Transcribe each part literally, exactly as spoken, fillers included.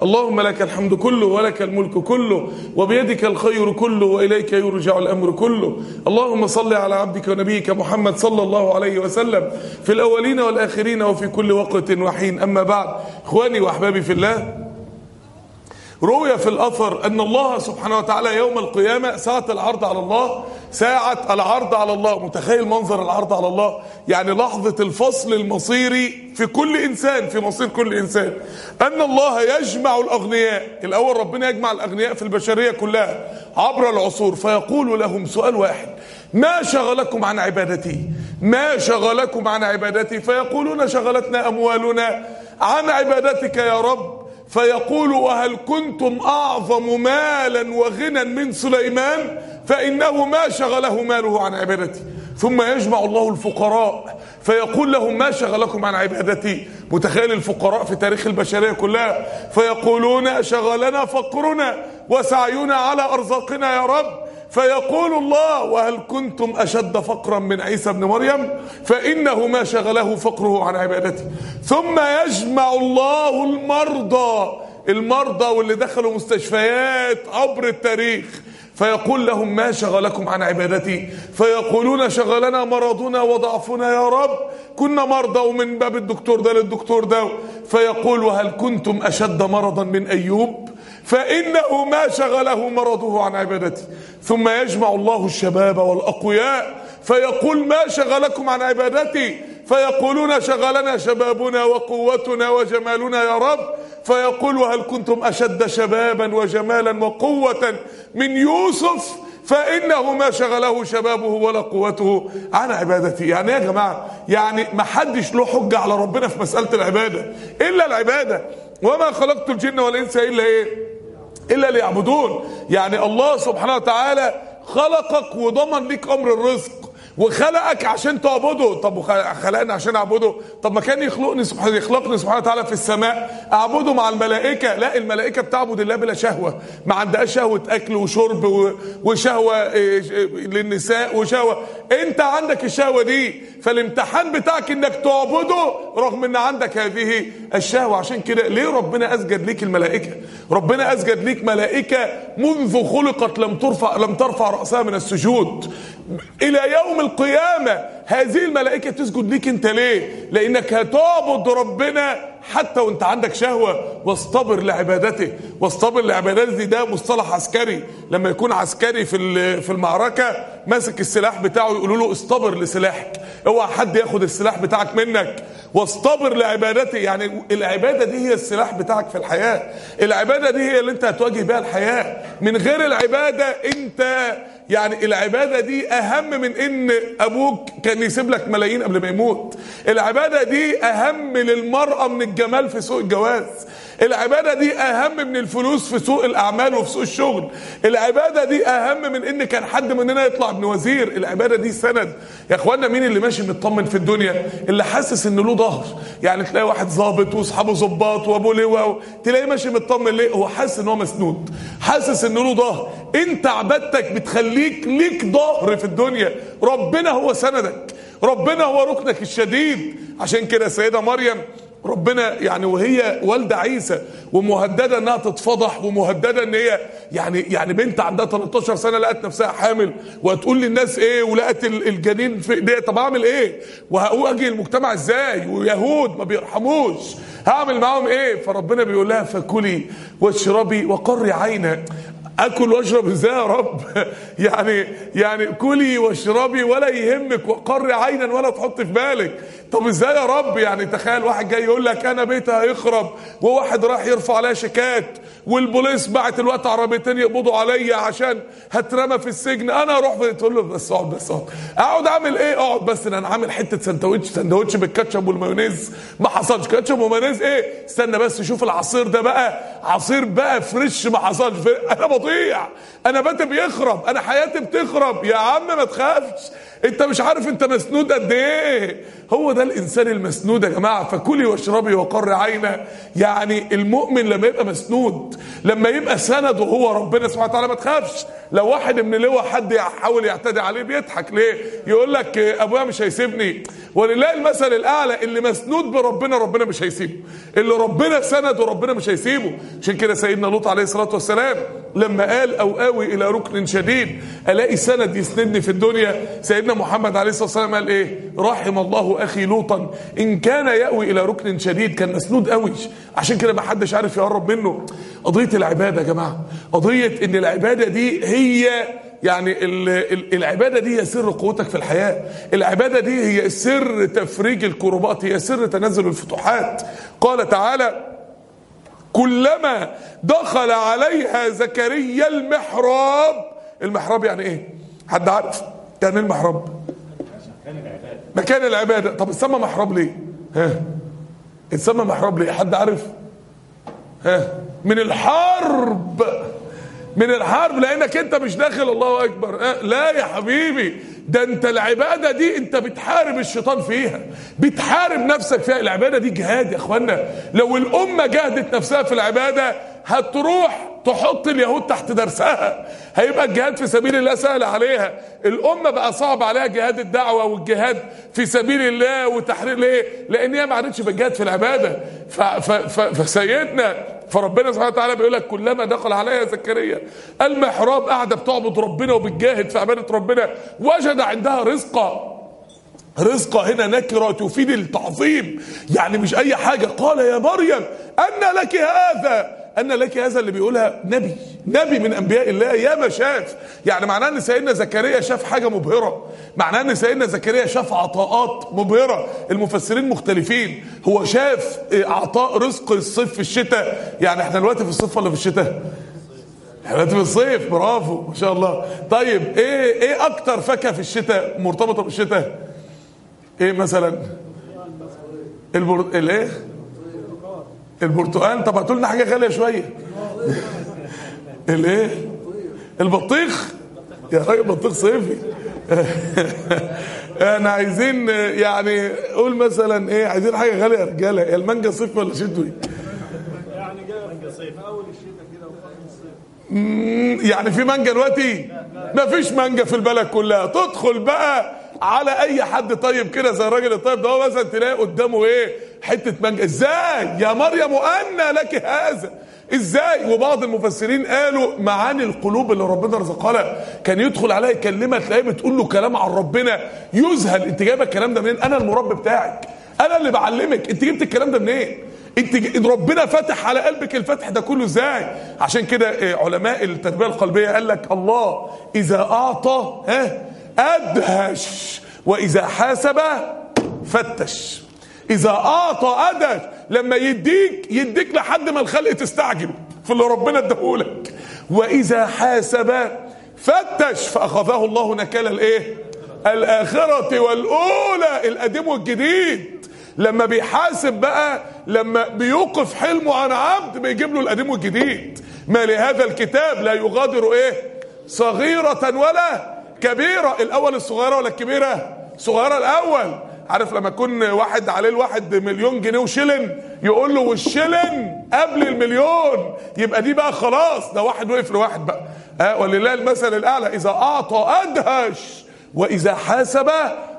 اللهم لك الحمد كله ولك الملك كله وبيدك الخير كله وإليك يرجع الأمر كله. اللهم صل على عبدك ونبيك محمد صلى الله عليه وسلم في الأولين والآخرين وفي كل وقت وحين. أما بعد، إخواني وأحبابي في الله، روي في الأثر أن الله سبحانه وتعالى يوم القيامة ساعة العرض على الله، ساعة العرض على الله، متخيل منظر العرض على الله؟ يعني لحظة الفصل المصيري في كل إنسان، في مصير كل إنسان، أن الله يجمع الأغنياء. الأول ربنا يجمع الأغنياء في البشرية كلها عبر العصور، فيقول لهم سؤال واحد: ما شغلكم عن عبادتي؟ ما شغلكم عن عبادتي؟ فيقولون شغلتنا أموالنا عن عبادتك يا رب. فيقول: وهل كنتم أعظم مالا وغنى من سليمان؟ فإنه ما شغله ماله عن عبادتي. ثم يجمع الله الفقراء فيقول لهم: ما شغلكم عن عبادتي؟ متخيل الفقراء في تاريخ البشرية كلها، فيقولون: شغلنا فقرنا وسعينا على أرزاقنا يا رب. فيقول الله: وهل كنتم أشد فقرا من عيسى بن مريم؟ فإنه ما شغله فقره عن عبادته. ثم يجمع الله المرضى المرضى واللي دخلوا مستشفيات عبر التاريخ، فيقول لهم: ما شغلكم عن عبادتي؟ فيقولون: شغلنا مرضنا وضعفنا يا رب، كنا مرضى ومن باب الدكتور ده للدكتور ده. فيقول: وهل كنتم أشد مرضا من أيوب؟ فإنه ما شغله مرضه عن عبادتي. ثم يجمع الله الشباب والأقوياء فيقول: ما شغلكم عن عبادتي؟ فيقولون: شغلنا شبابنا وقوتنا وجمالنا يا رب. فيقول: وهل كنتم أشد شبابا وجمالا وقوة من يوسف؟ فإنه ما شغله شبابه ولا قوته عن عبادتي. يعني يا جماعة، يعني ما حدش له حجة على ربنا في مسألة العبادة إلا العبادة. وما خلقت الجن والإنس إلا إيه؟ إلا ليعبدون. يعني الله سبحانه وتعالى خلقك وضمن ليك أمر الرزق، وخلقك عشان تعبده. طب خلقني عشان اعبده؟ طب ما كان يخلقني سبحانه يخلقني سبحانه وتعالى في السماء اعبده مع الملائكه. لا، الملائكه بتعبد الله بلا شهوه، ما عندهاش شهوه اكل وشرب وشهوه للنساء وشهوه. انت عندك الشهوه دي، فالامتحان بتاعك انك تعبده رغم ان عندك هذه الشهوه. عشان كده ليه ربنا اسجد ليك الملائكه؟ ربنا اسجد ليك ملائكه منذ خلقت لم ترفع لم ترفع راسها من السجود الى يوم القيامة. هذه الملائكة تسجد ليك انت ليه؟ لانك هتعبد ربنا حتى وانت عندك شهوة. واصطبر لعبادته. واصطبر لعبادته ده مصطلح عسكري. لما يكون عسكري في في المعركة ماسك السلاح بتاعه يقولوا له: اصطبر لسلاحك، اوعى حد ياخد السلاح بتاعك منك. واصطبر لعبادته، يعني العبادة دي هي السلاح بتاعك في الحياة. العبادة دي هي اللي انت هتواجه بها الحياة. من غير العبادة انت، يعني العبادة دي اهم من ان ابوك كان يسيب لك ملايين قبل ما يموت. العبادة دي اهم للمرأة من الجمال في سوق الجواز. العبادة دي اهم من الفلوس في سوق الاعمال وفي سوق الشغل. العبادة دي اهم من ان كان حد مننا يطلع ابن وزير. العبادة دي سند. يا اخوانا، مين اللي ماشي مطمن في الدنيا؟ اللي حاسس انه له ظهر. يعني تلاقي واحد ظابط واصحابه ظباط وابوه لواء، تلاقيه ماشي مطمن. ليه؟ هو حاسس ان هو مسنود، حاسس انه له ظهر. انت عبادتك بتخليك ليك ظهر في الدنيا. ربنا هو سندك، ربنا هو ركنك الشديد. عشان كده السيدة مريم ربنا يعني وهي والدة عيسى ومهددة انها تتفضح، ومهددة ان هي يعني يعني بنت عندها تلتاشر سنة لقت نفسها حامل، وهتقول للناس ايه؟ ولقت الجنين في ايديها. طب اعمل ايه؟ وهواجه المجتمع ازاي؟ ويهود ما بيرحموش، هعمل معاهم ايه؟ فربنا بيقول لها: فكلي واشربي وقري عينا. اكل واشرب ازاي يا رب؟ يعني يعني كلي واشربي ولا يهمك، وقري عينا ولا تحط في بالك. طب ازاي يا رب؟ يعني تخيل واحد جاي يقول لك: انا بيتي هيخرب، وواحد راح يرفع عليها شيكات، والبوليس بعت الوقت عربيتين يقبضوا عليا عشان هترمى في السجن، انا اروح تقول له: بس اقعد بس اقعد اقعد اعمل ايه؟ اقعد بس، انا عامل حته سندوتش سندوتش بالكاتشب والمايونيز. ما حصلش كاتشب ومايونيز ايه؟ استنى بس شوف العصير ده بقى، عصير بقى فريش ما حصلش. انا بطيء بيضيع، انا بيتي بيخرب، انا حياتي بتخرب. يا عم ما تخافش، انت مش عارف انت مسنود قد ايه. هو ده الانسان المسنود يا جماعه. فكلي واشربي وقر عينا. يعني المؤمن لما يبقى مسنود، لما يبقى سند وهو ربنا سبحانه وتعالى، ما تخافش. لو واحد من لواء حد يحاول يعتدي عليه بيضحك ليه؟ يقول لك ابويا مش هيسيبني. ولله المثل الاعلى، اللي مسنود بربنا ربنا مش هيسيبه، اللي ربنا سند وربنا مش هيسيبه. عشان كده سيدنا لوط عليه الصلاه والسلام لما قال او اوي الى ركن شديد، الاقي سند يسندني في الدنيا، سيدنا محمد عليه الصلاه والسلام قال ايه؟ رحم الله اخي لوطا ان كان ياوي الى ركن شديد. كان مسنود قوي، عشان كده ما حدش عارف يقرب منه. قضيه العباده يا جماعه، قضيه ان العباده دي هي يعني العبادة دي هي سر قوتك في الحياة. العبادة دي هي سر تفريج الكربات، هي سر تنزل الفتوحات. قال تعالى: كلما دخل عليها زكريا المحراب. المحراب يعني ايه؟ حد عارف يعني ايه المحراب؟ مكان العبادة. طب اتسمى محراب ليه؟ ها اتسمى محراب ليه؟ حد عارف؟ ها من الحرب، من الحرب، لانك انت مش داخل الله اكبر. أه لا يا حبيبي، ده انت العباده دي انت بتحارب الشيطان فيها، بتحارب نفسك فيها. العباده دي جهاد يا اخوانا. لو الامه جهدت نفسها في العباده هتروح تحط اليهود تحت درسها، هيبقى الجهاد في سبيل الله سهل عليها. الامه بقى صعب عليها جهاد الدعوه والجهاد في سبيل الله وتحرير. ليه؟ لان هي ما عادتش بالجهاد في العباده. فسيدنا فربنا سبحانه وتعالى بيقول لك: كلما دخل عليها زكريا المحراب، قاعده بتعبد ربنا وبتجاهد في عباده ربنا، وجد عندها رزقا. رزقا هنا نكره تفيد التعظيم، يعني مش اي حاجه. قال: يا مريم أن لك هذا. أن لك هذا اللي بيقولها نبي، نبي من انبياء الله. يا ما شاف، يعني معناه ان سيدنا زكريا شاف حاجه مبهره، معناه ان سيدنا زكريا شاف عطاءات مبهره. المفسرين مختلفين، هو شاف عطاء رزق الصيف في الشتاء. يعني احنا دلوقتي في الصيف ولا في الشتاء؟ احنا دلوقتي في الصيف، برافو ما شاء الله. طيب ايه ايه اكتر فاكهه في الشتاء مرتبطه بالشتاء؟ ايه مثلا؟ البر... الايه؟ البرتقال. طب هاتوا لنا حاجه غاليه شويه. الايه؟ البطيخ. يا راجل بطيخ صيفي. احنا عايزين يعني قول مثلا ايه، عايزين حاجه غاليه يا رجاله. يا المانجا صيفي ولا شتوي؟ يعني جايه مانجا صيف، اول الشتاء كده وفي الصيف. يعني في مانجا دلوقتي؟ ما فيش مانجا في البلد كلها. تدخل بقى على اي حد طيب كده زي الراجل الطيب ده، هو مثلا تلاقي قدامه ايه؟ حته مانجا. ازاي يا مريم أن لك هذا؟ ازاي؟ وبعض المفسرين قالوا معاني القلوب اللي ربنا رزقها لها. كان يدخل عليها يكلمها تلاقيه بتقول له كلام عن ربنا يذهل. انت جايبه الكلام ده منين؟ انا المربي بتاعك، انا اللي بعلمك. انت جبت الكلام ده منين؟ انت ربنا فتح على قلبك الفتح ده كله ازاي؟ عشان كده علماء التربيه القلبيه قال لك: الله اذا اعطى ها ادهش، واذا حاسب فتش. اذا اعطى ادهش، لما يديك يديك لحد ما الخلق تستعجب في اللي ربنا اداهولك. واذا حاسب فتش، فاخذه الله نكال الايه؟ الاخره والاولى، القديم والجديد. لما بيحاسب بقى، لما بيوقف حلمه عن عبد، بيجيب له القديم والجديد. ما لهذا الكتاب لا يغادر ايه؟ صغيرة ولا كبيرة. الاول الصغيرة ولا الكبيرة؟ صغيرة الاول. عارف لما يكون واحد عليه الواحد مليون جنيه وشلن، يقول له والشلن قبل المليون، يبقى دي بقى خلاص، ده واحد وقف لواحد بقى. اه ولله المثل الاعلى. اذا اعطى ادهش، واذا حاسب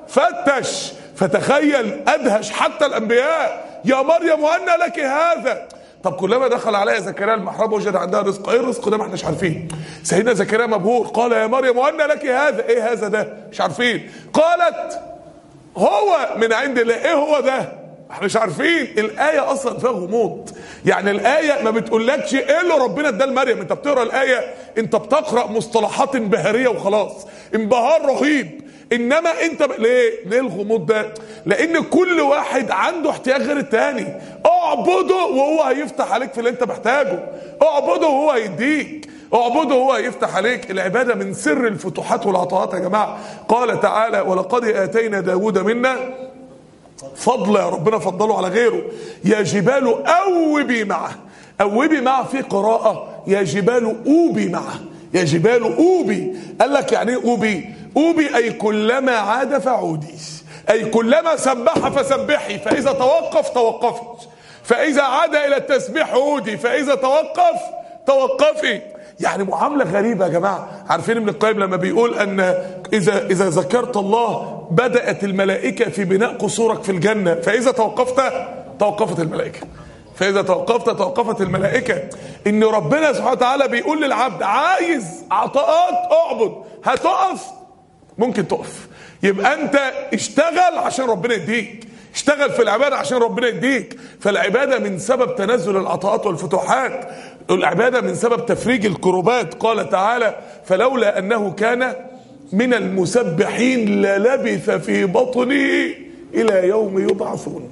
فتش. فتخيل ادهش حتى الانبياء. يا مريم أن لك هذا. طب كلما دخل عليها زكريا المحراب وجد عندها رزق. ايه الرزق ده؟ ما احناش عارفين. سيدنا زكريا مبهور. قال: يا مريم أن لك هذا. ايه هذا ده؟ مش عارفين. قالت: هو من عند الله. ايه هو ده؟ احنا مش عارفين. الايه اصلا فيها غموض. يعني الايه ما بتقولكش ايه اللي ربنا اداه لمريم. انت بتقرا الايه، انت بتقرا مصطلحات انبهاريه وخلاص، انبهار رهيب. انما انت ب... ليه ليه الغموض ده؟ لان كل واحد عنده احتياج غير التاني. اعبده وهو هيفتح عليك في اللي انت محتاجه. اعبده وهو هيديك. اعبده وهو هيفتح عليك. العباده من سر الفتوحات والعطاءات يا جماعه. قال تعالى: ولقد اتينا داود منا فضلا. ربنا فضله على غيره. يا جبال اوبي معه. اوبي معه في قراءه يا جبال اوبي معه، يا جبال اوبي. قال لك يعني ايه اوبي؟ اوبي اي كلما عاد فعودي، اي كلما سبح فسبحي، فاذا توقف توقفي، فاذا عاد الى التسبيح عودي، فاذا توقف توقفي. يعني معامله غريبه يا جماعه. عارفين ابن القيم لما بيقول ان اذا اذا ذكرت الله بدات الملائكه في بناء قصورك في الجنه، فاذا توقفت توقفت الملائكه، فاذا توقفت توقفت الملائكه. ان ربنا سبحانه وتعالى بيقول للعبد عايز عطاءات اعبد، هتقف ممكن تقف، يبقى انت اشتغل عشان ربنا يديك، اشتغل في العبادة عشان ربنا يديك. فالعبادة من سبب تنزل العطاءات والفتوحات، العبادة من سبب تفريج الكروبات. قال تعالى فلولا أنه كان من المسبحين للبث في بطنه إلى يوم يبعثون.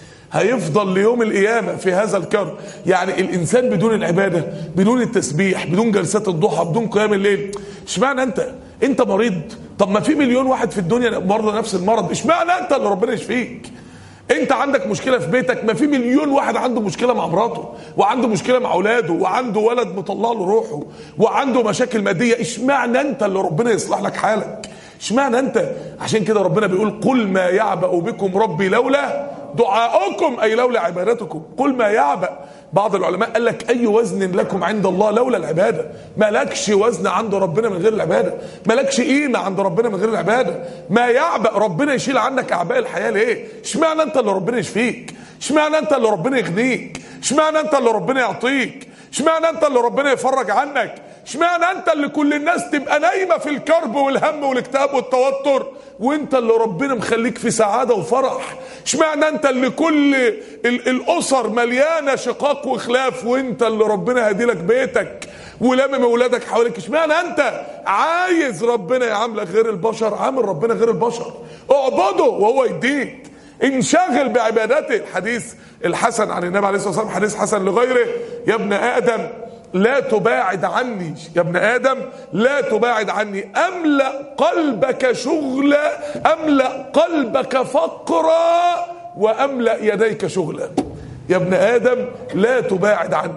هيفضل ليوم القيامة في هذا الكرب. يعني الإنسان بدون العبادة، بدون التسبيح، بدون جلسات الضحى، بدون قيام الليل، اشمعنى أنت؟ أنت مريض؟ طب ما في مليون واحد في الدنيا مرضى نفس المرض، اشمعنى أنت اللي ربنا يشفيك؟ انت عندك مشكله في بيتك، ما في مليون واحد عنده مشكله مع مراته، وعنده مشكله مع اولاده، وعنده ولد مطلع له روحه، وعنده مشاكل ماديه، اشمعنى انت اللي ربنا يصلح لك حالك؟ اشمعنى انت؟ عشان كده ربنا بيقول قل ما يعبأ بكم ربي لولا دعاؤكم، اي لولا عبادتكم. قل ما يعبأ. بعض العلماء قال لك اي وزن لكم عند الله لولا العباده. مالكش وزن عند ربنا من غير العباده، مالكش قيمه عند ربنا من غير العباده. ما يعبأ، ربنا يشيل عنك اعباء الحياه ليه؟ اشمعنى انت اللي ربنا يشفيك؟ اشمعنى انت اللي ربنا يغنيك؟ اشمعنى انت اللي ربنا يعطيك؟ اشمعنى انت اللي ربنا يفرج عنك؟ اشمعنى انت اللي كل الناس تبقى نايمه في الكرب والهم والاكتئاب والتوتر، وانت اللي ربنا مخليك في سعاده وفرح؟ اشمعنى انت اللي كل ال الاسر مليانه شقاق وخلاف، وانت اللي ربنا هدي لك بيتك ولمم اولادك حواليك؟ اشمعنى انت عايز ربنا يعاملك غير البشر؟ عامل ربنا غير البشر، اعبده وهو يديك، انشغل بعبادته. الحديث الحسن عن النبي عليه الصلاه والسلام، حديث حسن لغيره: يا ابن ادم لا تباعد عني، يا ابن ادم لا تباعد عني، املأ قلبك شغلا، املأ قلبك فقرا، واملأ يديك شغلا. يا ابن ادم لا تباعد عني،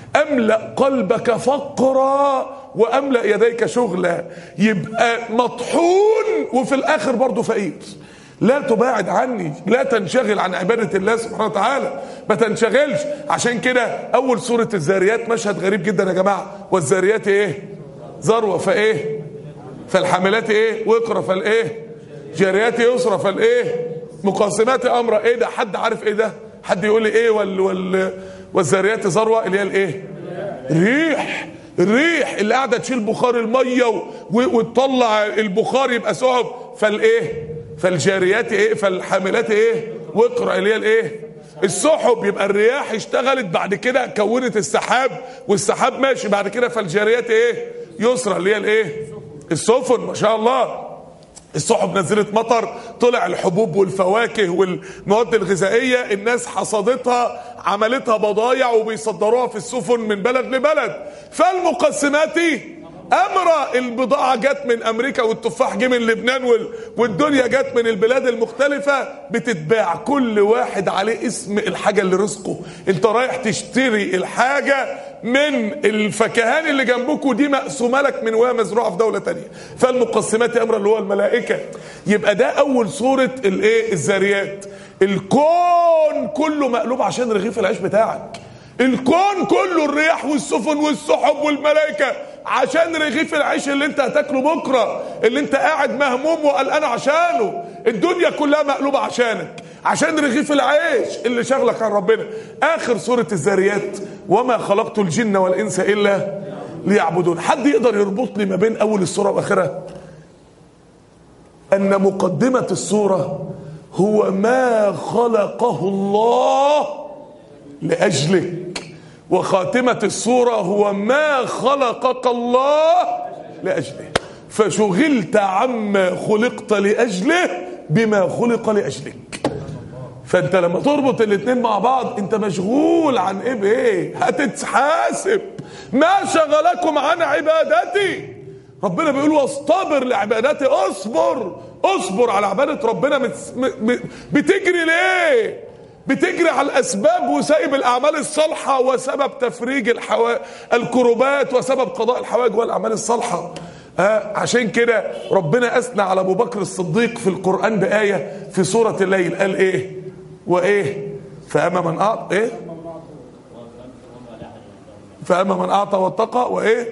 املأ قلبك فقرا واملأ يديك شغلا. يبقى مطحون وفي الاخر برضه فقير. لا تباعد عني، لا تنشغل عن عبادة الله سبحانه وتعالى، ما تنشغلش. عشان كده اول سورة الذاريات مشهد غريب جدا يا جماعة: والذاريات ايه؟ ذروة، فايه؟ فالحاملات ايه؟ وقرا، فالايه؟ جاريات يسرا، فالايه؟ مقاسمات امرا. ايه ده؟ حد عارف ايه ده؟ حد يقول لي ايه وال وال والذاريات ذروة؟ اللي هي الايه؟ الريح. الريح اللي قاعدة تشيل بخار المية وتطلع البخار يبقى سحب. فالايه؟ فالجاريات ايه؟ فالحاملات ايه؟ وقرا، اللي هي الايه؟ السحب. يبقى الرياح اشتغلت، بعد كده كونت السحاب، والسحاب ماشي بعد كده. فالجاريات ايه؟ يسرا، اللي هي الايه؟ السفن. ما شاء الله، السحب نزلت مطر، طلع الحبوب والفواكه والمواد الغذائية، الناس حصدتها، عملتها بضايع وبيصدروها في السفن من بلد لبلد. فالمقسمات امرا، البضاعة جت من امريكا، والتفاح جه من لبنان، والدنيا جت من البلاد المختلفة، بتتباع، كل واحد عليه اسم الحاجة اللي رزقه. انت رايح تشتري الحاجة من الفكهان اللي جنبك، ودي مقسومة لك من وهي مزروعة في دولة تانية. فالمقسمات امرا اللي هو الملائكة. يبقى ده اول سورة الايه؟ الذاريات. الكون كله مقلوب عشان رغيف العيش بتاعك. الكون كله، الرياح والسفن والسحب والملائكة، عشان رغيف العيش اللي انت هتاكله بكرة، اللي انت قاعد مهموم وقلقان عشانه. الدنيا كلها مقلوبة عشانك، عشان رغيف العيش اللي شغلك عن ربنا. اخر سورة الذاريات: وما خلقت الجن والانس الا ليعبدون. حد يقدر يربط لي ما بين اول السورة واخرها؟ ان مقدمة السورة هو ما خلقه الله لأجلك، وخاتمة السورة هو ما خلقك الله لأجله، فشغلت عما خلقت لأجله بما خلق لأجلك. فانت لما تربط الاثنين مع بعض، انت مشغول عن ايه بايه؟ هتتحاسب. ما شغلكم عن عبادتي؟ ربنا بيقول واصطبر لعبادتي. اصبر، اصبر على عبادة ربنا. بتجري ليه؟ بتجري على الاسباب وسايب الاعمال الصالحه، وسبب تفريج الحوا... الكروبات وسبب قضاء الحوائج والاعمال الصالحه. آه عشان كده ربنا اثنى على ابو بكر الصديق في القران بايه في سوره الليل، قال ايه وايه؟ فاما من اعطى ايه؟ فاما من اعطى واتقى وايه؟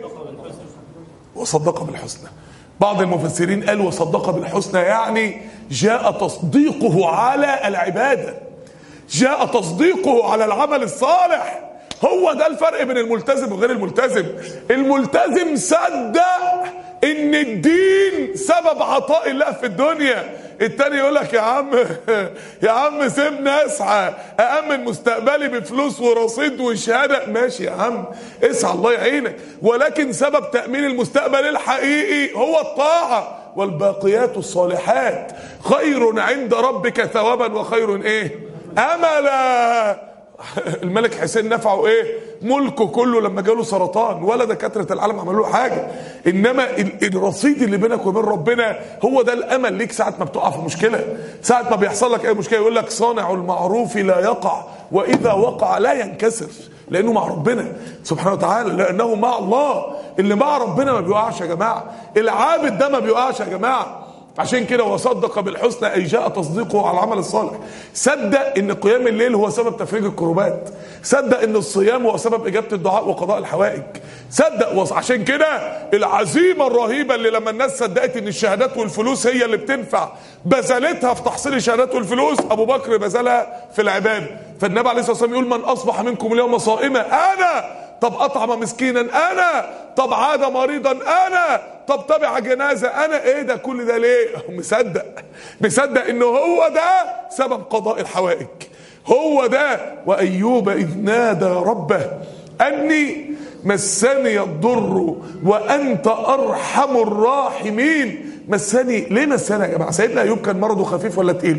وصدق بالحسنى. بعض المفسرين قال وصدق بالحسنى يعني جاء تصديقه على العباده، جاء تصديقه على العمل الصالح. هو ده الفرق بين الملتزم وغير الملتزم. الملتزم صدق ان الدين سبب عطاء الله في الدنيا. التاني يقول لك يا عم يا عم سيبني اسعى أأمن مستقبلي بفلوس ورصيد وشهاده. ماشي يا عم اسعى الله يعينك، ولكن سبب تأمين المستقبل الحقيقي هو الطاعه. والباقيات الصالحات خير عند ربك ثوابا وخير ايه املا. الملك حسين نفعه ايه؟ ملكه كله لما جاله سرطان، ولا دكاتره العالم عملوا له حاجه. انما الرصيد اللي بينك وبين ربنا هو ده الامل ليك ساعه ما بتقع في مشكله، ساعه ما بيحصل لك اي مشكله. يقول لك صانع المعروف لا يقع واذا وقع لا ينكسر، لانه مع ربنا سبحانه وتعالى، لانه مع الله. اللي مع ربنا ما بيقعش يا جماعه، العابد ده ما بيقعش يا جماعه. عشان كده وصدق بالحسنى اي جاء تصديقه على العمل الصالح. صدق ان قيام الليل هو سبب تفريج الكروبات، صدق ان الصيام هو سبب اجابه الدعاء وقضاء الحوائج، صدق. عشان كده العزيمه الرهيبه اللي لما الناس صدقت ان الشهادات والفلوس هي اللي بتنفع بذلتها في تحصيل الشهادات والفلوس، ابو بكر بذلها في العباده. فالنبي عليه الصلاه والسلام يقول من اصبح منكم اليوم صائما انا، طب اطعم مسكينا انا، طب عاد مريضا انا، طب تبع جنازه انا. ايه ده كل ده ليه؟ مصدق مصدق انه هو ده سبب قضاء الحوائج، هو ده. وايوب اذ نادى ربه اني مسني الضر وانت ارحم الراحمين. مسني ليه؟ مسني يا جماعه. سيدنا ايوب كان مرضه خفيف ولا تقيل؟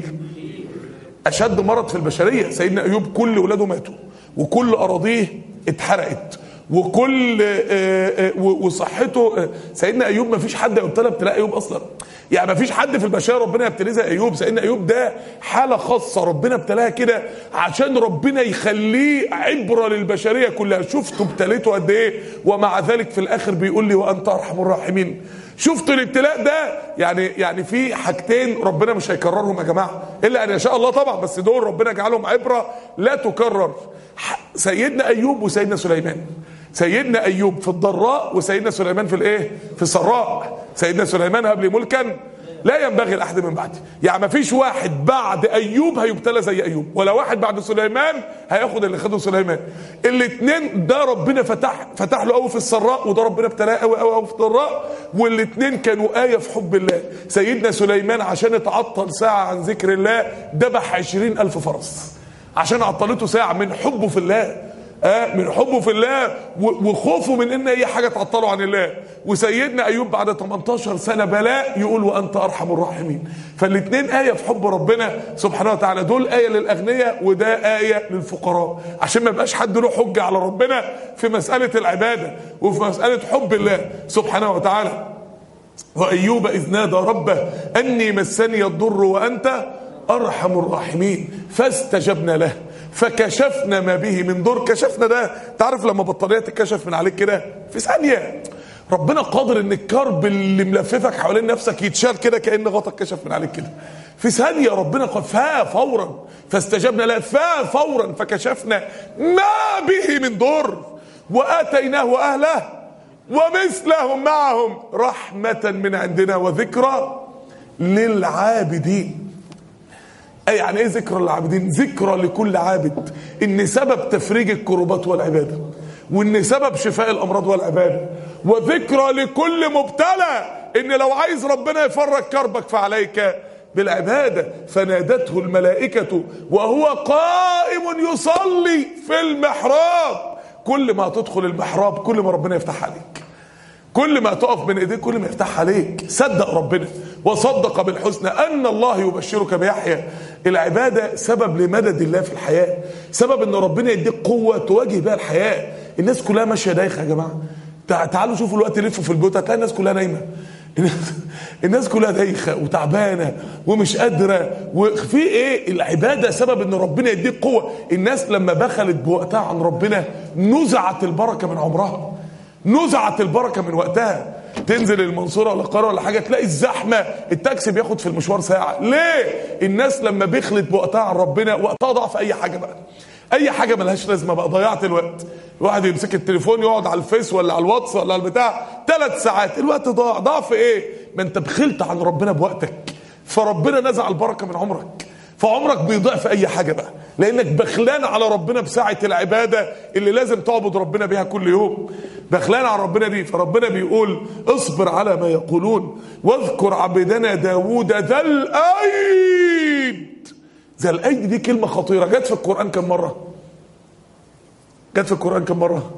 اشد مرض في البشريه. سيدنا ايوب كل اولاده ماتوا وكل اراضيه اتحرقت وكل وصحته. سيدنا ايوب ما فيش حد يبتلى ابتلاء ايوب اصلا، يعني ما فيش حد في البشريه ربنا يبتليه زي ايوب. سيدنا ايوب ده حاله خاصه ربنا ابتلاها كده عشان ربنا يخليه عبره للبشريه كلها. شفتوا ابتليته قد ايه ومع ذلك في الاخر بيقول لي وانت ارحم الراحمين. شفتوا الابتلاء ده؟ يعني يعني في حاجتين ربنا مش هيكررهم يا جماعه الا ان يشاء الله طبعا، بس دول ربنا جعلهم عبره لا تكرر. سيدنا ايوب وسيدنا سليمان. سيدنا ايوب في الضراء وسيدنا سليمان في الايه؟ في السراء. سيدنا سليمان هب لي ملكا لا ينبغي لاحد من بعدي. يعني ما فيش واحد بعد ايوب هيبتلى زي ايوب، ولا واحد بعد سليمان هياخد اللي خده سليمان. الاثنين ده ربنا فتح فتح له قوي في السراء، وده ربنا ابتلاه قوي قوي في الضراء، والاثنين كانوا آية في حب الله. سيدنا سليمان عشان اتعطل ساعة عن ذكر الله ذبح عشرين ألف فرس عشان عطلته ساعة من حبه في الله. آه من حبه في الله وخوفه من ان اي حاجه تعطله عن الله. وسيدنا ايوب بعد تمنتاشر سنه بلاء يقول وانت ارحم الراحمين. فالاثنين ايه في حب ربنا سبحانه وتعالى. دول ايه للاغنياء وده ايه للفقراء، عشان ما يبقاش حد له حجه على ربنا في مساله العباده وفي مساله حب الله سبحانه وتعالى. وايوب اذ نادى ربه اني مسني الضر وانت ارحم الراحمين فاستجبنا له فكشفنا ما به من ضر. كشفنا ده تعرف لما بطاريه تتكشف من عليك كده في ثانيه. ربنا قادر ان الكرب اللي ملففك حوالين نفسك يتشال كده كأن غطا اتكشف من عليك كده في ثانيه. ربنا قال فا فورا فاستجبنا له فا فورا فكشفنا ما به من ضر واتيناه اهله ومثلهم معهم رحمه من عندنا وذكرى للعابدين. أي يعني ايه ذكرى للعابدين؟ ذكرى لكل عابد ان سبب تفريج الكروبات والعباده، وان سبب شفاء الامراض والعباده، وذكرى لكل مبتلى ان لو عايز ربنا يفرج كربك فعليك بالعباده. فنادته الملائكه وهو قائم يصلي في المحراب. كل ما تدخل المحراب كل ما ربنا يفتح عليك، كل ما تقف بين ايديك كل ما يفتح عليك. صدق ربنا وصدق بالحسنى ان الله يبشرك بيحيى. العباده سبب لمدد الله في الحياه، سبب ان ربنا يديك قوه تواجه بها الحياه. الناس كلها ماشيه دايخه يا جماعه، تعالوا شوفوا الوقت، لفوا في البيوت هتلاقي الناس كلها نايمه، الناس كلها دايخه وتعبانه ومش قادره. وفي ايه؟ العباده سبب ان ربنا يديك قوه. الناس لما بخلت بوقتها عن ربنا نزعت البركه من عمرها، نزعت البركه من وقتها. تنزل المنصوره ولا القاهره ولا حاجه تلاقي الزحمه، التاكسي بياخد في المشوار ساعه. ليه؟ الناس لما بخلت بوقتها عن ربنا، وقتها ضعف اي حاجه بقى، اي حاجه ملهاش لازمه بقى، ضيعت الوقت. الواحد يمسك التليفون يقعد على الفيس ولا على الواتس ولا على البتاع ثلاث ساعات، الوقت ضاع. ضعف ايه؟ ما انت بخلت عن ربنا بوقتك، فربنا نزع البركه من عمرك، فعمرك بيضيع في اي حاجه بقى، لانك بخلان على ربنا بساعه العباده اللي لازم تعبد ربنا بيها كل يوم. بخلان على ربنا دي. فربنا بيقول اصبر على ما يقولون واذكر عبدنا داوود ذا الايد. ذا الايد دي كلمه خطيره، جت في القران كم مره؟ جت في القران كم مره؟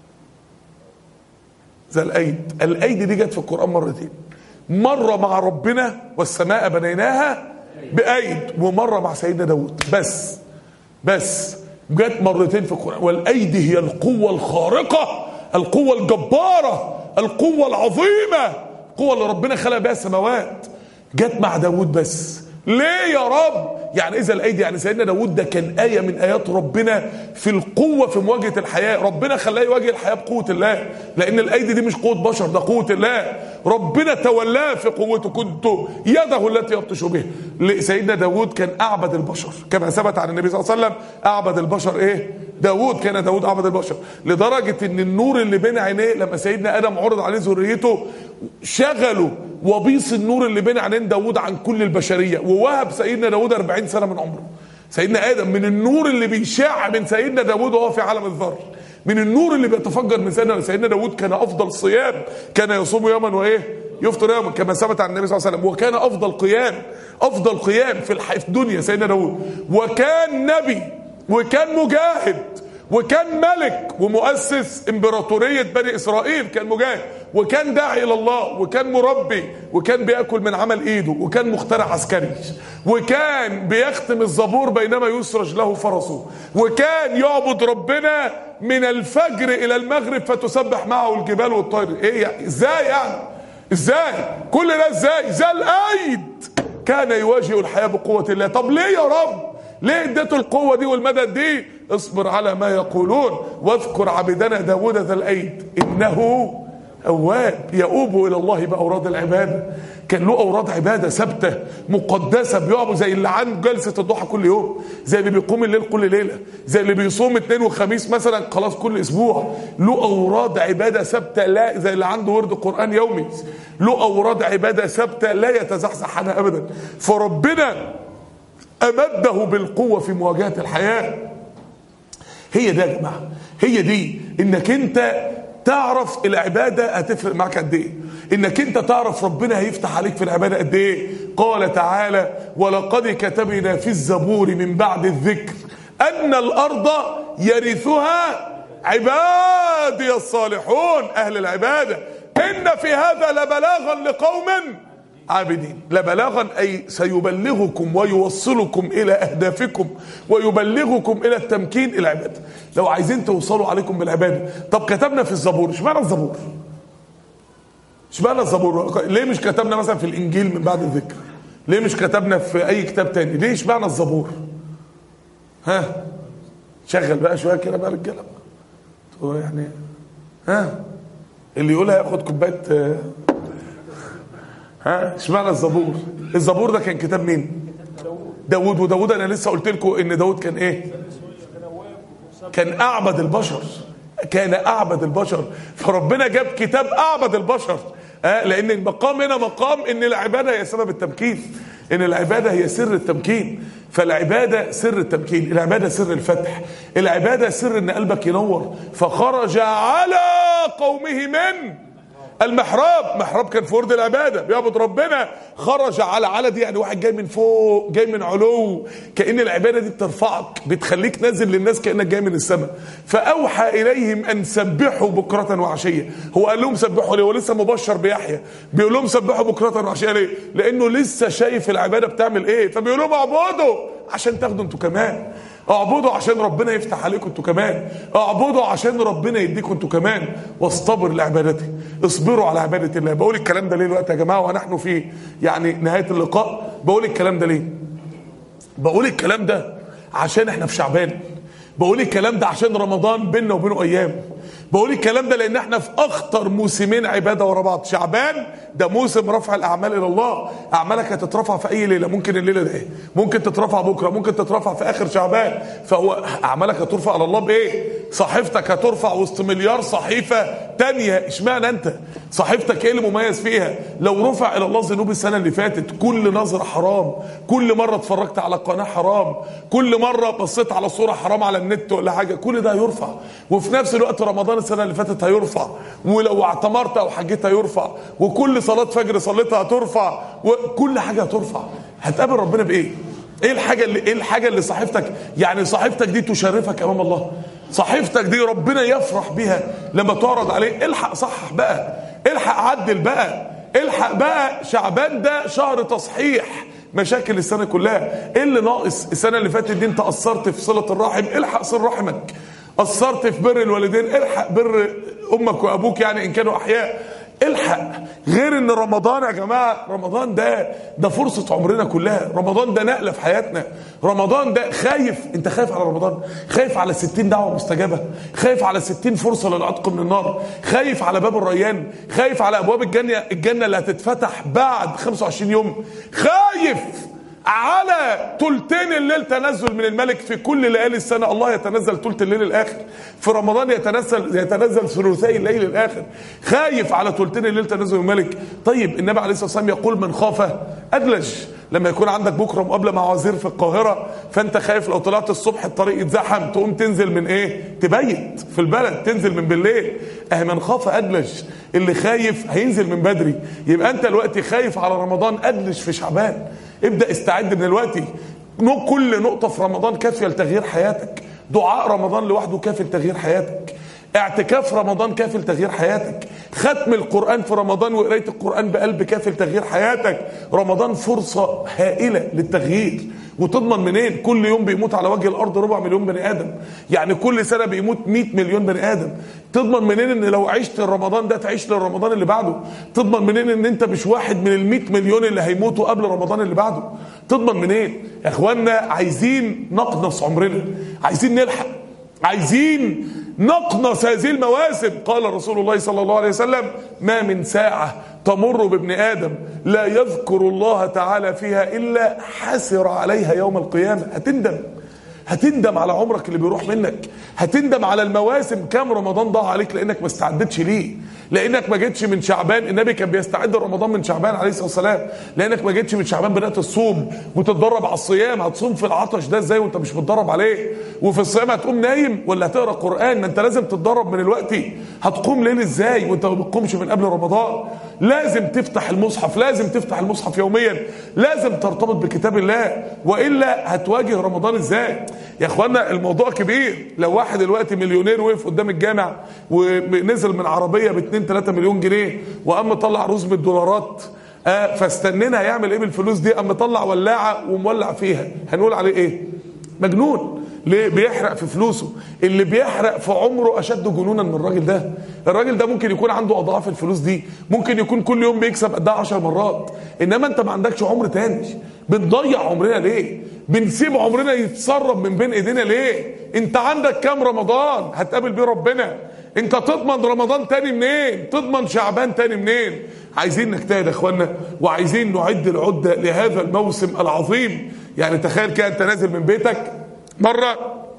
ذا الايد، الايد دي جت في القران مرتين، مره مع ربنا والسماء بنيناها بايد، ومره مع سيدنا داود بس. بس جت مرتين في القران. والايد هي القوه الخارقه، القوه الجباره، القوه العظيمه، القوه اللي ربنا خلق بها السماوات. جت مع داود بس. ليه يا رب؟ يعني اذا الايدي، يعني سيدنا داود ده كان ايه من ايات ربنا في القوه في مواجهه الحياه. ربنا خلاه يواجه الحياه بقوه الله، لان الايدي دي مش قوه بشر، ده قوه الله. ربنا تولاه في قوته، كنت يده التي يبطش بها. سيدنا داود كان اعبد البشر، كما ثبت عن النبي صلى الله عليه وسلم اعبد البشر ايه؟ داود. كان داود اعبد البشر، لدرجه ان النور اللي بين عينيه لما سيدنا ادم عرض عليه ذريته شغلوا وبيص النور اللي بين عينين داود عن كل البشريه، ووهب سيدنا داود أربعين سنه من عمره. سيدنا ادم من النور اللي بيشع من سيدنا داود وهو في عالم الذر، من النور اللي بيتفجر من سيدنا سيدنا داود. كان افضل صيام، كان يصوم يوما وايه؟ يفطر يوما، كما ثبت عن النبي صلى الله عليه وسلم. وكان افضل قيام، افضل قيام في الدنيا سيدنا داود. وكان نبي، وكان مجاهد، وكان ملك ومؤسس امبراطورية بني اسرائيل، كان مجاهد، وكان داعي الى الله، وكان مربي، وكان بياكل من عمل ايده، وكان مخترع عسكري، وكان بيختم الزبور بينما يسرج له فرسه، وكان يعبد ربنا من الفجر الى المغرب فتسبح معه الجبال والطير. ايه يعني؟ ازاي يعني؟ ازاي كل ده؟ ازاي؟ ذا الايد كان يواجه الحياة بقوة الله. طب ليه يا رب؟ ليه اديته القوة دي والمدد دي؟ اصبر على ما يقولون واذكر عبدنا داود ذا الايد انه اواب يؤوب الى الله باوراد العباده. كان له اوراد عباده ثابته مقدسه بيعبد، زي اللي عنده جلسه الضحى كل يوم، زي اللي بيقوم الليل كل ليله، زي اللي بيصوم اثنين وخميس مثلا خلاص كل اسبوع. له اوراد عباده ثابته، لا زي اللي عنده ورد قران يومي، له اوراد عباده ثابته لا يتزحزح عنها ابدا. فربنا امده بالقوه في مواجهه الحياه. هي ده يا جماعه، هي دي انك انت تعرف العباده هتفرق معاك قد ايه، انك انت تعرف ربنا هيفتح عليك في العباده قد ايه. قال تعالى: ولقد كتبنا في الزبور من بعد الذكر ان الارض يرثها عبادي الصالحون. اهل العباده. ان في هذا لبلاغا لقوم عابدين. لبلاغا أي سيبلغكم ويوصلكم إلى أهدافكم ويبلغكم إلى التمكين العبادة. لو عايزين توصلوا عليكم بالعبادة. طب كتبنا في الزبور، اشمعنى الزبور؟ اشمعنى الزبور؟ ليه مش كتبنا مثلا في الإنجيل من بعد الذكر؟ ليه مش كتبنا في أي كتاب تاني؟ ليه اشمعنى الزبور؟ ها شغل بقى شوية كده بقى رجالة يعني. ها اللي يقولها ياخد كوباية. ها اشمعنى الزبور؟ الزبور ده كان كتاب مين؟ داود. وداود انا لسه قلت لكم ان داود كان ايه؟ كان اعبد البشر، كان اعبد البشر. فربنا جاب كتاب اعبد البشر. ها لان المقام هنا مقام ان العباده هي سبب التمكين، ان العباده هي سر التمكين. فالعباده سر التمكين، العباده سر الفتح، العباده سر ان قلبك ينور. فخرج على قومه من المحراب. محراب كان في ورد العباده بيعبد ربنا. خرج على، على دي يعني واحد جاي من فوق، جاي من علو، كأن العباده دي بترفعك، بتخليك نازل للناس كأنك جاي من السماء. فاوحى اليهم ان سبحوا بكره وعشيه. هو قال لهم سبحوا ليه؟ هو لسه مبشر بيحيى، بيقول لهم سبحوا بكره وعشيه ليه؟ لانه لسه شايف العباده بتعمل ايه. فبيقول لهم اعبدوا عشان تاخدوا انتوا كمان، اعبدوا عشان ربنا يفتح عليكم انتوا كمان، اعبدوا عشان ربنا يديكم انتوا كمان، واصطبر لعبادته، اصبروا على عباده الله. بقول الكلام ده ليه الوقت يا جماعه ونحن في يعني نهايه اللقاء؟ بقول الكلام ده ليه؟ بقول الكلام ده عشان احنا في شعبان، بقول الكلام ده عشان رمضان بيننا وبينه ايام، بقول الكلام ده لان احنا في اخطر موسمين عباده ورا بعض. شعبان ده موسم رفع الاعمال الى الله، اعمالك هتترفع في اي ليله، ممكن الليله ده ايه، ممكن تترفع بكره، ممكن تترفع في اخر شعبان، فهو اعمالك هترفع على الله بايه؟ صحيفتك هترفع وسط مليار صحيفه تانية، اشمعنى انت؟ صحيفتك ايه اللي مميز فيها؟ لو رفع الى الله ذنوب السنه اللي فاتت، كل نظره حرام، كل مره اتفرجت على قناه حرام، كل مره بصيت على صوره حرام على النت ولا حاجه، كل ده هيرفع. وفي نفس الوقت رمضان السنه اللي فاتت هيرفع، ولو اعتمرت او حجيت هيرفع، وكل صلاه فجر صليتها هترفع، وكل حاجه هترفع. هتقابل ربنا بايه؟ ايه الحاجه اللي ايه الحاجه اللي صحيفتك يعني صحيفتك دي تشرفك امام الله؟ صحيفتك دي ربنا يفرح بيها لما تعرض عليه. الحق صحح بقى، الحق عدل بقى، الحق بقى. شعبان ده شهر تصحيح مشاكل السنه كلها. ايه اللي ناقص السنه اللي فاتت دي؟ انت قصرت في صله الرحم، الحق صل رحمك. قصرت في بر الوالدين، الحق بر امك وابوك يعني ان كانوا احياء، الحق. غير ان رمضان يا جماعه، رمضان ده ده فرصه عمرنا كلها، رمضان ده نقله في حياتنا، رمضان ده خايف. انت خايف على رمضان؟ خايف على ستين دعوه مستجابه، خايف على ستين فرصه للعتق من النار، خايف على باب الريان، خايف على ابواب الجنه الجنه اللي هتتفتح بعد خمسة وعشرين يوم، خايف على تلتين الليل تنزل من الملك. في كل ليالي السنه الله يتنزل تلت الليل الاخر، في رمضان يتنزل يتنزل ثلثي الليل الاخر. خايف على تلتين الليل تنزل من الملك. طيب النبي عليه الصلاه والسلام يقول من خاف ادلج. لما يكون عندك بكره مقابله مع وزير في القاهره، فانت خايف لو طلعت الصبح الطريق يتزحم، تقوم تنزل من ايه؟ تبيت في البلد، تنزل من بالليل. اه من خاف ادلج، اللي خايف هينزل من بدري. يبقى انت دلوقتي خايف على رمضان، ادلج في شعبان. ابدأ استعد من دلوقتي. كل نقطة في رمضان كافية لتغيير حياتك. دعاء رمضان لوحده كافي لتغيير حياتك. اعتكاف رمضان كافي لتغيير حياتك. ختم القرآن في رمضان وقراية القرآن بقلب كافي لتغيير حياتك. رمضان فرصة هائلة للتغيير. وتضمن منين؟ كل يوم بيموت على وجه الارض ربع مليون بني ادم، يعني كل سنه بيموت مئة مليون بني ادم. تضمن منين ان لو عشت رمضان ده تعيش للرمضان اللي بعده؟ تضمن منين ان انت مش واحد من المئة مليون اللي هيموتوا قبل رمضان اللي بعده؟ تضمن منين؟ يا اخوانا عايزين نقنص عمرنا، عايزين نلحق، عايزين نقنص هذه المواسم. قال رسول الله صلى الله عليه وسلم: ما من ساعة تمر بابن آدم لا يذكر الله تعالى فيها إلا حسر عليها يوم القيامة. هتندم، هتندم على عمرك اللي بيروح منك، هتندم على المواسم. كام رمضان ضاع عليك لانك ما استعدتش ليه، لانك ما جيتش من شعبان. النبي كان بيستعد رمضان من شعبان عليه الصلاه والسلام. لانك ما جيتش من شعبان بدات الصوم وتتدرب على الصيام. هتصوم في العطش ده ازاي وانت مش متدرب عليه؟ وفي الصيام هتقوم نايم ولا هتقرا قران؟ ما انت لازم تتدرب من الوقت. هتقوم ليل ازاي وانت ما بتقومش من قبل رمضان؟ لازم تفتح المصحف، لازم تفتح المصحف يوميا، لازم ترتبط بكتاب الله، والا هتواجه رمضان ازاي؟ يا اخوانا الموضوع كبير. لو واحد دلوقتي مليونير وقف قدام الجامع ونزل من عربيه ب اتنين تلاتة مليون جنيه وقام مطلع رزم الدولارات، آه فاستنينا هيعمل ايه بالفلوس دي؟ قام مطلع ولاعه ومولع فيها، هنقول عليه ايه؟ مجنون. ليه؟ بيحرق في فلوسه. اللي بيحرق في عمره اشد جنونا من الراجل ده. الراجل ده ممكن يكون عنده اضعاف الفلوس دي، ممكن يكون كل يوم بيكسب قدها عشر مرات، انما انت ما عندكش عمر تاني. بنضيع عمرنا ليه؟ بنسيب عمرنا يتسرب من بين ايدينا ليه؟ انت عندك كام رمضان هتقابل بيه ربنا؟ انت تضمن رمضان تاني منين؟ تضمن شعبان تاني منين؟ عايزين نجتهد يا اخوانا، وعايزين نعد العده لهذا الموسم العظيم. يعني تخيل كده انت نازل من بيتك مره،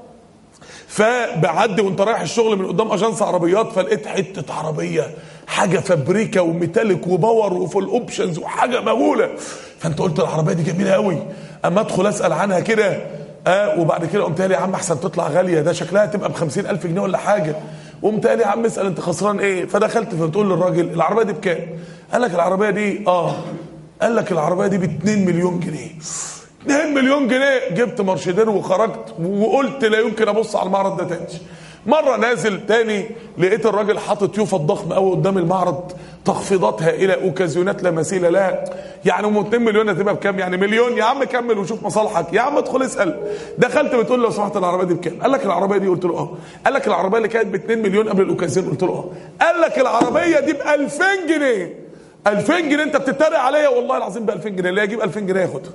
فبعدي وانت رايح الشغل من قدام اجانس عربيات، فلقيت حته عربيه حاجه فابريكا وميتاليك وباور وفول اوبشنز وحاجه مهوله، فانت قلت العربيه دي جميله قوي، اما ادخل اسال عنها كده. اه وبعد كده قمت قال يا عم احسن تطلع غاليه، ده شكلها تبقى ب خمسين ألف جنيه ولا حاجه. قمت قال يا عم اسال انت خسران ايه؟ فدخلت فبتقول للراجل العربيه دي بكام؟ قال لك العربيه دي اه قال لك العربيه دي ب اتنين مليون جنيه. اتنين مليون جنيه. جبت مرشدين وخرجت وقلت لا يمكن ابص على المعرض ده تاني. مرة نازل تاني لقيت الراجل حاطط يوفط ضخم قوي قدام المعرض، تخفيضات هائلة، اوكازيونات لا مثيل لها. يعني ام اتنين مليون هتبقى بكام؟ يعني مليون. يا عم كمل وشوف مصالحك، يا عم ادخل اسال. دخلت بتقول له لو سمحت العربيه دي بكام؟ قال لك العربيه دي، قلت له اه. قال لك العربيه اللي كانت ب اتنين مليون قبل الاوكازيون، قلت له اه. قال لك العربيه دي ب ألفين جنيه. ألفين جنيه؟ انت بتتريق عليا؟ والله العظيم ب ألفين جنيه. اللي يجيب ألفين جنيه ياخدها.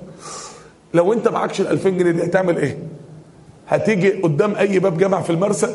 لو انت معكش ال ألفين جنيه دي هتعمل ايه؟ هتيجي قدام اي باب جامع في المرسى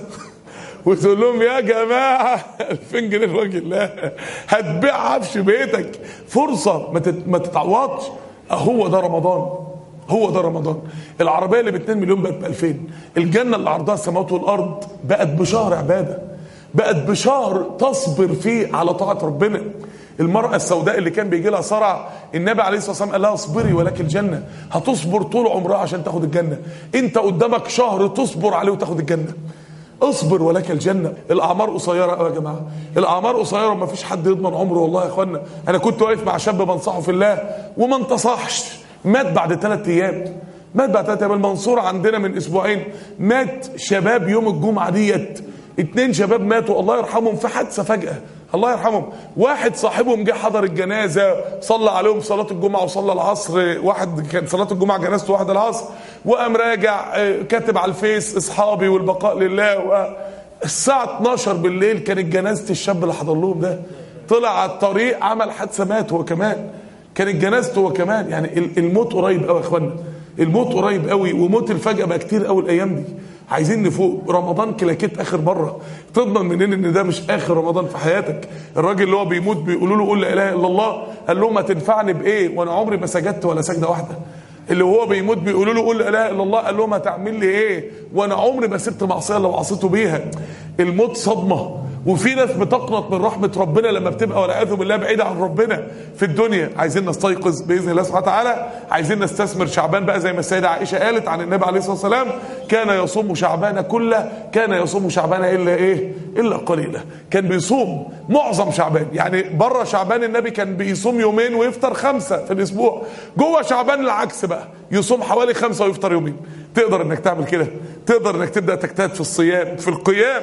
وتقول لهم يا جماعه ألفين جنيه الراجل؟ لا، هتبيع عفش بيتك. فرصه ما تتعوضش. هو ده رمضان، هو ده رمضان. العربيه اللي ب اتنين مليون بقت ب ألفين. الجنه اللي عرضها السماوات والارض بقت بشهر عباده، بقت بشهر تصبر فيه على طاعه ربنا. المرأة السوداء اللي كان بيجي لها صرع، النبي عليه الصلاة والسلام قال لها اصبري ولك الجنة. هتصبر طول عمرها عشان تاخد الجنة. انت قدامك شهر تصبر عليه وتاخد الجنة. اصبر ولك الجنة. الاعمار قصيرة قوي يا جماعة، الاعمار قصيرة وما فيش حد يضمن عمره. والله يا اخوانا انا كنت واقف مع شاب بنصحه في الله وما انتصحش، مات بعد ثلاث ايام. مات بعد ثلاث ايام. المنصورة عندنا من اسبوعين مات شباب يوم الجمعة ديت، اتنين شباب ماتوا الله يرحمهم في حادثة فجأة، الله يرحمهم. واحد صاحبهم جه حضر الجنازة، صلى عليهم صلاة الجمعة وصلى العصر. واحد كان صلاة الجمعة جنازته واحد العصر، وقام راجع كاتب على الفيس اصحابي والبقاء لله. الساعة اتناشر بالليل كانت جنازة الشاب اللي حضر لهم ده. طلع على الطريق عمل حادثة مات هو كمان. كانت جنازته هو كمان. يعني الموت قريب قوي يا اخوانا، الموت قريب قوي. وموت الفجأة بقى كتير قوي الايام دي. عايزين نفوق. رمضان كلاكيت اخر مره. تضمن منين ان ده مش اخر رمضان في حياتك؟ الراجل اللي هو بيموت بيقولوا له قول لا اله الا الله، قال لهم هتنفعني بايه وانا عمري ما سجدت ولا سجده واحده؟ اللي هو بيموت بيقولوا له قول لا اله الا الله، قال لهم هتعمل لي ايه وانا عمري ما سبت معصيه لو عصيته بيها. الموت صدمه. وفي ناس بتقنط من رحمه ربنا لما بتبقى والعياذ بالله بعيده عن ربنا في الدنيا. عايزين نستيقظ باذن الله سبحانه وتعالى. عايزين نستثمر شعبان بقى زي ما السيده عائشه قالت عن النبي عليه الصلاه والسلام، كان يصوم شعبان كله، كان يصوم شعبان الا ايه؟ الا قليلا. كان بيصوم معظم شعبان. يعني بره شعبان النبي كان بيصوم يومين ويفطر خمسه في الاسبوع. جوه شعبان العكس بقى، يصوم حوالي خمسه ويفطر يومين. تقدر انك تعمل كده؟ تقدر انك تبدا تجتهد في الصيام، في القيام،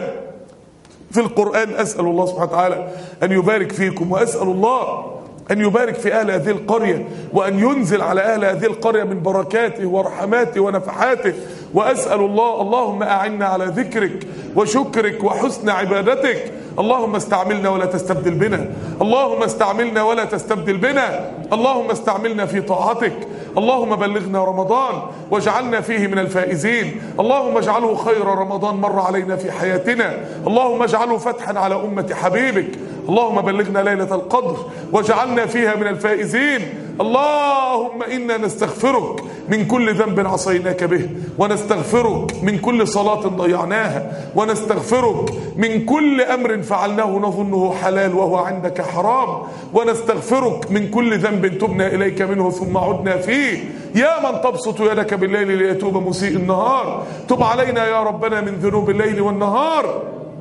في القرآن. أسأل الله سبحانه وتعالى أن يبارك فيكم، وأسأل الله أن يبارك في أهل هذه القرية، وأن ينزل على أهل هذه القرية من بركاته ورحماته ونفحاته. وأسأل الله اللهم أعنا على ذكرك وشكرك وحسن عبادتك. اللهم استعملنا ولا تستبدل بنا، اللهم استعملنا ولا تستبدل بنا، اللهم استعملنا في طاعتك. اللهم بلغنا رمضان واجعلنا فيه من الفائزين. اللهم اجعله خير رمضان مر علينا في حياتنا. اللهم اجعله فتحا على أمة حبيبك. اللهم بلغنا ليلة القدر واجعلنا فيها من الفائزين. اللهم إنا نستغفرك من كل ذنب عصيناك به، ونستغفرك من كل صلاة ضيعناها، ونستغفرك من كل أمر فعلناه نظنه حلال وهو عندك حرام، ونستغفرك من كل ذنب تبنا إليك منه ثم عدنا فيه. يا من تبسط يدك بالليل ليتوب مسيء النهار، تب علينا يا ربنا من ذنوب الليل والنهار.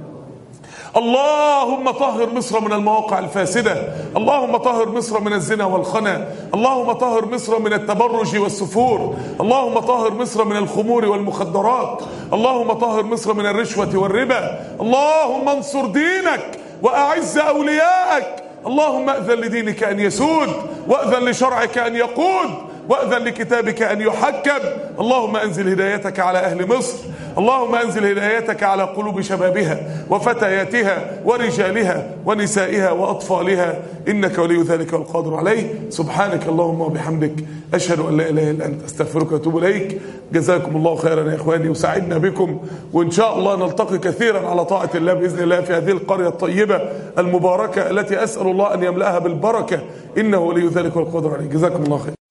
اللهم طهر مصر من المواقع الفاسدة، اللهم طهر مصر من الزنا والخنا، اللهم طهر مصر من التبرج والسفور، اللهم طهر مصر من الخمور والمخدرات، اللهم طهر مصر من الرشوة والربا. اللهم انصر دينك وأعز أولياءك. اللهم أذن لدينك أن يسود، وأذن لشرعك أن يقود، وأذن لكتابك أن يحكم. اللهم أنزل هدايتك على أهل مصر، اللهم أنزل هدايتك على قلوب شبابها وفتياتها ورجالها ونسائها وأطفالها، إنك ولي ذلك والقادر عليه. سبحانك اللهم وبحمدك، أشهد أن لا إله إلا أنت، أستغفرك وأتوب إليك. جزاكم الله خيرا يا إخواني، وسعدنا بكم، وإن شاء الله نلتقي كثيرا على طاعة الله بإذن الله في هذه القرية الطيبة المباركة التي أسأل الله أن يملأها بالبركة، إنه ولي ذلك والقادر عليه. جزاكم الله خير.